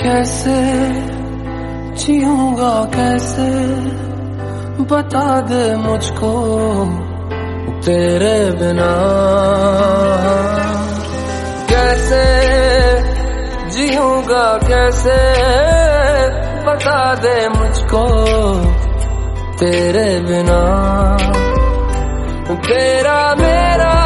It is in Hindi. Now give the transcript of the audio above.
कैसे जीऊंगा कैसे, बता दे मुझको तेरे बिना। कैसे जीऊंगा कैसे, बता दे मुझको तेरे बिना। तेरा मेरा